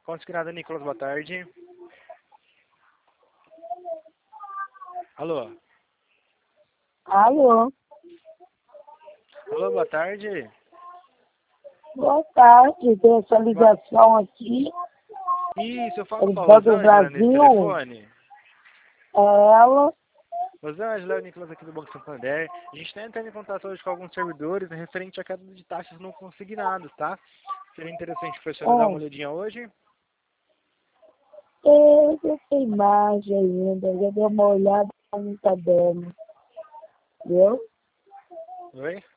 Consignado Nicolas, boa tarde. Alô? Alô? Alô, boa tarde. Boa tarde, tem essa ligação aqui. Isso, eu falo com a Banco do Rosângela nesse Brasil. telefone. É ela. Rosângela, é o Nicolas aqui do Banco Santander. A gente está entrando em contato hoje com alguns servidores referente à queda de taxas não consignadas, tá? Seria interessante para a senhora dar uma olhadinha hoje. Eu tenho imagem ainda, já dei uma olhada, não tá dando. Viu? Oi?